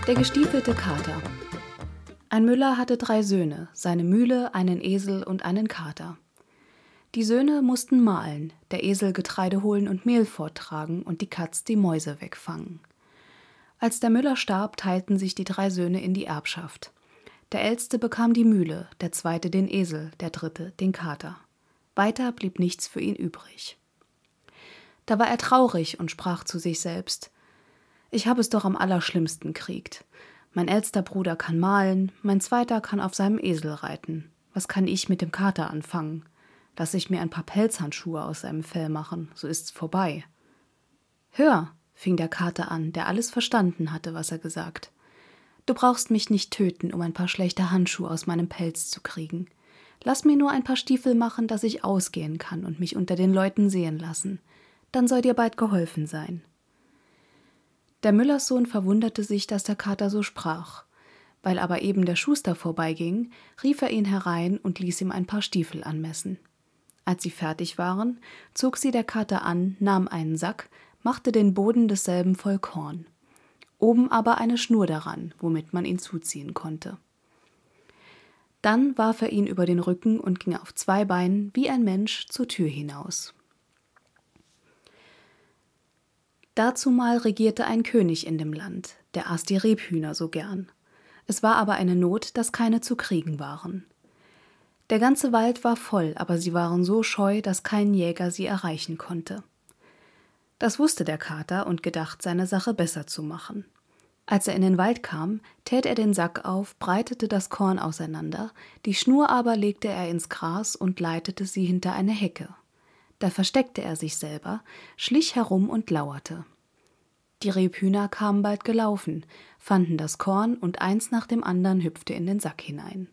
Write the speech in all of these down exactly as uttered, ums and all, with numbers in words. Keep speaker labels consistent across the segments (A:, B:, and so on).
A: Der gestiefelte Kater. Ein Müller hatte drei Söhne, seine Mühle, einen Esel und einen Kater. Die Söhne mussten mahlen, der Esel Getreide holen und Mehl forttragen und die Katz die Mäuse wegfangen. Als der Müller starb, teilten sich die drei Söhne in die Erbschaft. Der Älteste bekam die Mühle, der Zweite den Esel, der Dritte den Kater. Weiter blieb nichts für ihn übrig. Da war er traurig und sprach zu sich selbst: »Ich habe es doch am allerschlimmsten kriegt. Mein ältester Bruder kann mahlen, mein Zweiter kann auf seinem Esel reiten. Was kann ich mit dem Kater anfangen? Lass ich mir ein paar Pelzhandschuhe aus seinem Fell machen, so ist's vorbei.« »Hör«, fing der Kater an, der alles verstanden hatte, was er gesagt. »Du brauchst mich nicht töten, um ein paar schlechte Handschuhe aus meinem Pelz zu kriegen. Lass mir nur ein paar Stiefel machen, dass ich ausgehen kann und mich unter den Leuten sehen lassen. Dann soll dir bald geholfen sein.« Der Müllerssohn verwunderte sich, dass der Kater so sprach. Weil aber eben der Schuster vorbeiging, rief er ihn herein und ließ ihm ein paar Stiefel anmessen. Als sie fertig waren, zog sie der Kater an, nahm einen Sack, machte den Boden desselben voll Korn. Oben aber eine Schnur daran, womit man ihn zuziehen konnte. Dann warf er ihn über den Rücken und ging auf zwei Beinen wie ein Mensch zur Tür hinaus. Dazumal regierte ein König in dem Land, der aß die Rebhühner so gern. Es war aber eine Not, dass keine zu kriegen waren. Der ganze Wald war voll, aber sie waren so scheu, dass kein Jäger sie erreichen konnte. Das wusste der Kater und gedacht, seine Sache besser zu machen. Als er in den Wald kam, tät er den Sack auf, breitete das Korn auseinander, die Schnur aber legte er ins Gras und leitete sie hinter eine Hecke. Da versteckte er sich selber, schlich herum und lauerte. Die Rebhühner kamen bald gelaufen, fanden das Korn und eins nach dem anderen hüpfte in den Sack hinein.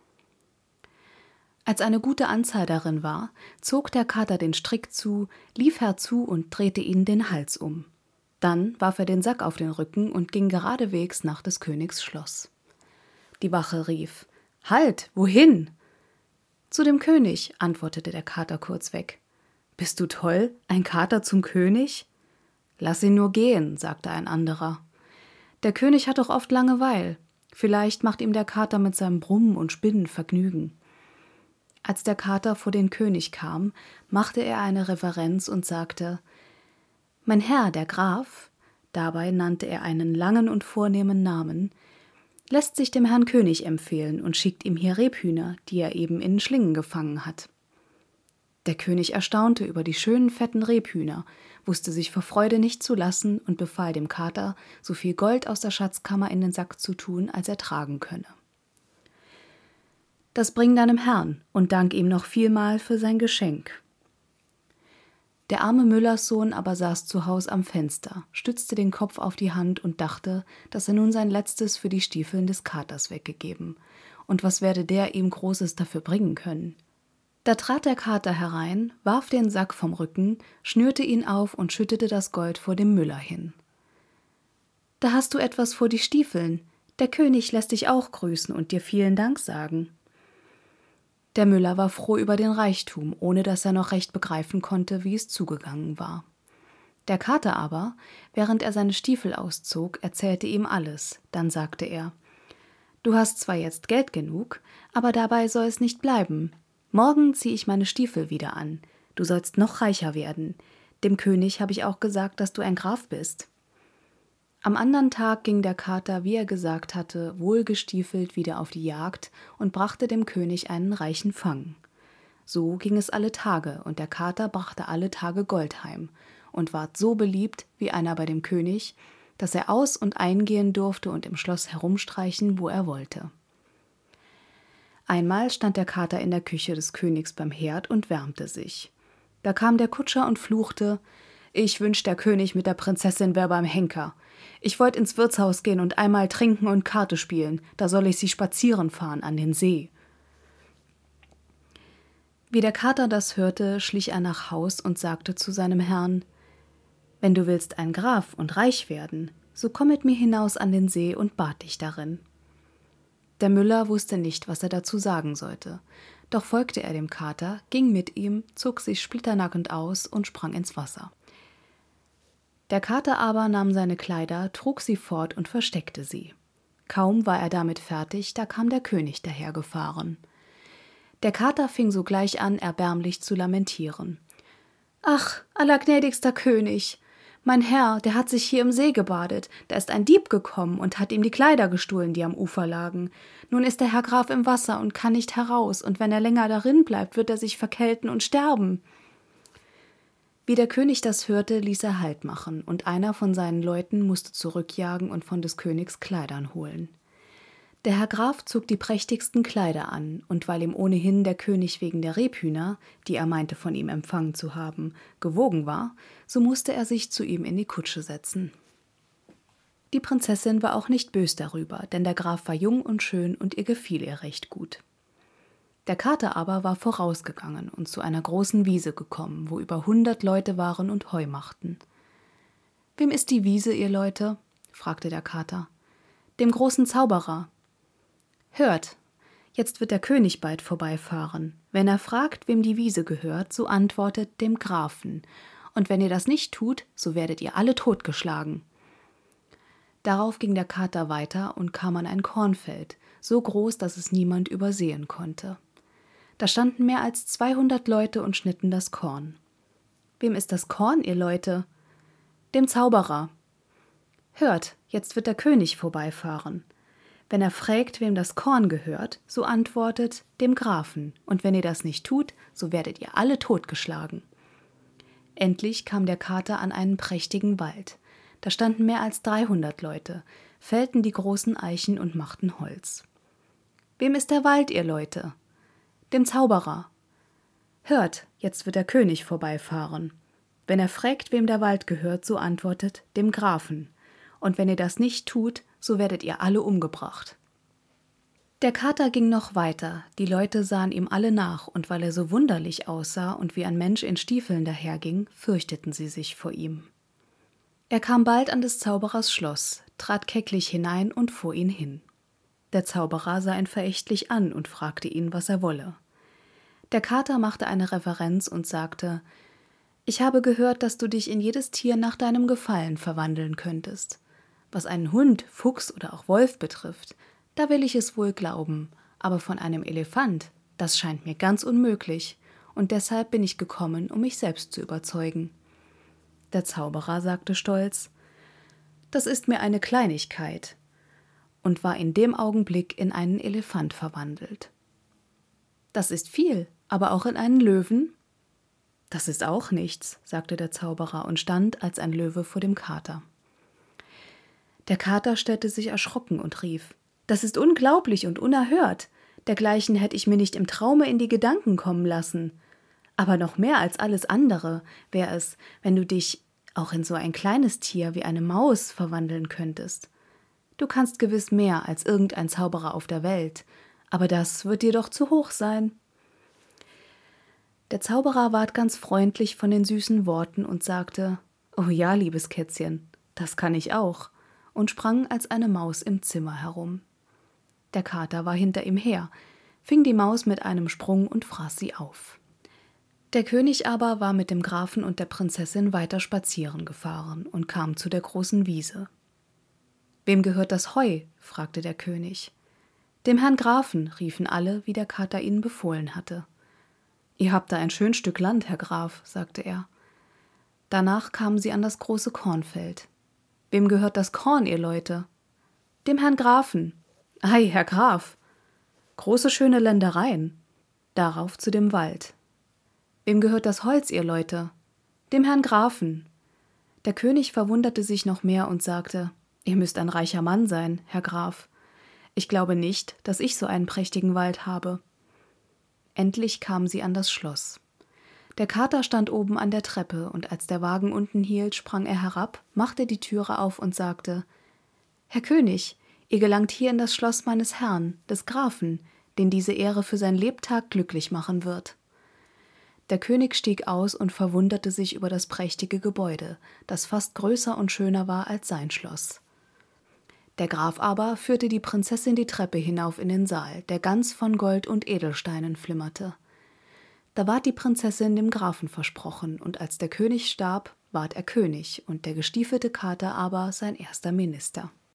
A: Als eine gute Anzahl darin war, zog der Kater den Strick zu, lief herzu und drehte ihnen den Hals um. Dann warf er den Sack auf den Rücken und ging geradewegs nach des Königs Schloss. Die Wache rief: »Halt, wohin?« »Zu dem König«, antwortete der Kater kurzweg. »Bist du toll, ein Kater zum König?« »Lass ihn nur gehen«, sagte ein anderer. »Der König hat doch oft Langeweil. Vielleicht macht ihm der Kater mit seinem Brummen und Spinnen Vergnügen.« Als der Kater vor den König kam, machte er eine Reverenz und sagte: »Mein Herr, der Graf«, dabei nannte er einen langen und vornehmen Namen, »lässt sich dem Herrn König empfehlen und schickt ihm hier Rebhühner, die er eben in Schlingen gefangen hat.« Der König erstaunte über die schönen fetten Rebhühner, wusste sich vor Freude nicht zu lassen und befahl dem Kater, so viel Gold aus der Schatzkammer in den Sack zu tun, als er tragen könne. »Das bring deinem Herrn und dank ihm noch vielmal für sein Geschenk.« Der arme Müllerssohn aber saß zu Haus am Fenster, stützte den Kopf auf die Hand und dachte, dass er nun sein Letztes für die Stiefeln des Katers weggegeben. Und was werde der ihm Großes dafür bringen können? Da trat der Kater herein, warf den Sack vom Rücken, schnürte ihn auf und schüttete das Gold vor dem Müller hin. »Da hast du etwas vor die Stiefeln. Der König lässt dich auch grüßen und dir vielen Dank sagen.« Der Müller war froh über den Reichtum, ohne dass er noch recht begreifen konnte, wie es zugegangen war. Der Kater aber, während er seine Stiefel auszog, erzählte ihm alles. Dann sagte er: »Du hast zwar jetzt Geld genug, aber dabei soll es nicht bleiben. Morgen ziehe ich meine Stiefel wieder an. Du sollst noch reicher werden. Dem König habe ich auch gesagt, dass du ein Graf bist.« Am anderen Tag ging der Kater, wie er gesagt hatte, wohlgestiefelt wieder auf die Jagd und brachte dem König einen reichen Fang. So ging es alle Tage, und der Kater brachte alle Tage Gold heim und ward so beliebt wie einer bei dem König, dass er aus- und eingehen durfte und im Schloss herumstreichen, wo er wollte. Einmal stand der Kater in der Küche des Königs beim Herd und wärmte sich. Da kam der Kutscher und fluchte: »Ich wünsch, der König mit der Prinzessin wär beim Henker. Ich wollt ins Wirtshaus gehen und einmal trinken und Karte spielen, da soll ich sie spazieren fahren an den See.« Wie der Kater das hörte, schlich er nach Haus und sagte zu seinem Herrn: »Wenn du willst ein Graf und reich werden, so komm mit mir hinaus an den See und bad dich darin.« Der Müller wusste nicht, was er dazu sagen sollte, doch folgte er dem Kater, ging mit ihm, zog sich splitternackend aus und sprang ins Wasser. Der Kater aber nahm seine Kleider, trug sie fort und versteckte sie. Kaum war er damit fertig, da kam der König dahergefahren. Der Kater fing sogleich an, erbärmlich zu lamentieren. »Ach, allergnädigster König! Mein Herr, der hat sich hier im See gebadet, da ist ein Dieb gekommen und hat ihm die Kleider gestohlen, die am Ufer lagen. Nun ist der Herr Graf im Wasser und kann nicht heraus, und wenn er länger darin bleibt, wird er sich verkälten und sterben.« Wie der König das hörte, ließ er Halt machen, und einer von seinen Leuten musste zurückjagen und von des Königs Kleidern holen. Der Herr Graf zog die prächtigsten Kleider an, und weil ihm ohnehin der König wegen der Rebhühner, die er meinte von ihm empfangen zu haben, gewogen war, so musste er sich zu ihm in die Kutsche setzen. Die Prinzessin war auch nicht bös darüber, denn der Graf war jung und schön und ihr gefiel er recht gut. Der Kater aber war vorausgegangen und zu einer großen Wiese gekommen, wo über hundert Leute waren und Heu machten. »Wem ist die Wiese, ihr Leute?« fragte der Kater. »Dem großen Zauberer.« »Hört, jetzt wird der König bald vorbeifahren. Wenn er fragt, wem die Wiese gehört, so antwortet dem Grafen. Und wenn ihr das nicht tut, so werdet ihr alle totgeschlagen.« Darauf ging der Kater weiter und kam an ein Kornfeld, so groß, dass es niemand übersehen konnte. Da standen mehr als zweihundert Leute und schnitten das Korn. »Wem ist das Korn, ihr Leute?« »Dem Zauberer.« »Hört, jetzt wird der König vorbeifahren. Wenn er fragt, wem das Korn gehört, so antwortet dem Grafen, und wenn ihr das nicht tut, so werdet ihr alle totgeschlagen.« Endlich kam der Kater an einen prächtigen Wald. Da standen mehr als dreihundert Leute, fällten die großen Eichen und machten Holz. »Wem ist der Wald, ihr Leute?« »Dem Zauberer.« »Hört, jetzt wird der König vorbeifahren. Wenn er fragt, wem der Wald gehört, so antwortet dem Grafen, und wenn ihr das nicht tut, so werdet ihr alle umgebracht.« Der Kater ging noch weiter, die Leute sahen ihm alle nach, und weil er so wunderlich aussah und wie ein Mensch in Stiefeln daherging, fürchteten sie sich vor ihm. Er kam bald an des Zauberers Schloss, trat kecklich hinein und vor ihn hin. Der Zauberer sah ihn verächtlich an und fragte ihn, was er wolle. Der Kater machte eine Reverenz und sagte: »Ich habe gehört, dass du dich in jedes Tier nach deinem Gefallen verwandeln könntest. Was einen Hund, Fuchs oder auch Wolf betrifft, da will ich es wohl glauben, aber von einem Elefant, das scheint mir ganz unmöglich, und deshalb bin ich gekommen, um mich selbst zu überzeugen.« Der Zauberer sagte stolz: »Das ist mir eine Kleinigkeit«, und war in dem Augenblick in einen Elefant verwandelt. »Das ist viel, aber auch in einen Löwen?« »Das ist auch nichts«, sagte der Zauberer und stand als ein Löwe vor dem Kater. Der Kater stellte sich erschrocken und rief: »Das ist unglaublich und unerhört. Dergleichen hätte ich mir nicht im Traume in die Gedanken kommen lassen. Aber noch mehr als alles andere wäre es, wenn du dich auch in so ein kleines Tier wie eine Maus verwandeln könntest. Du kannst gewiss mehr als irgendein Zauberer auf der Welt, aber das wird dir doch zu hoch sein.« Der Zauberer ward ganz freundlich von den süßen Worten und sagte: »Oh ja, liebes Kätzchen, das kann ich auch«, und sprang als eine Maus im Zimmer herum. Der Kater war hinter ihm her, fing die Maus mit einem Sprung und fraß sie auf. Der König aber war mit dem Grafen und der Prinzessin weiter spazieren gefahren und kam zu der großen Wiese. »Wem gehört das Heu?« fragte der König. »Dem Herrn Grafen«, riefen alle, wie der Kater ihnen befohlen hatte. »Ihr habt da ein schön Stück Land, Herr Graf«, sagte er. Danach kamen sie an das große Kornfeld. »Wem gehört das Korn, ihr Leute?« »Dem Herrn Grafen.« »Ei, Herr Graf!« »Große schöne Ländereien.« Darauf zu dem Wald. »Wem gehört das Holz, ihr Leute?« »Dem Herrn Grafen.« Der König verwunderte sich noch mehr und sagte: »Ihr müsst ein reicher Mann sein, Herr Graf. Ich glaube nicht, dass ich so einen prächtigen Wald habe.« Endlich kamen sie an das Schloss. Der Kater stand oben an der Treppe, und als der Wagen unten hielt, sprang er herab, machte die Türe auf und sagte: »Herr König, ihr gelangt hier in das Schloss meines Herrn, des Grafen, den diese Ehre für sein Lebtag glücklich machen wird.« Der König stieg aus und verwunderte sich über das prächtige Gebäude, das fast größer und schöner war als sein Schloss. Der Graf aber führte die Prinzessin die Treppe hinauf in den Saal, der ganz von Gold und Edelsteinen flimmerte. Da ward die Prinzessin dem Grafen versprochen, und als der König starb, ward er König und der gestiefelte Kater aber sein erster Minister.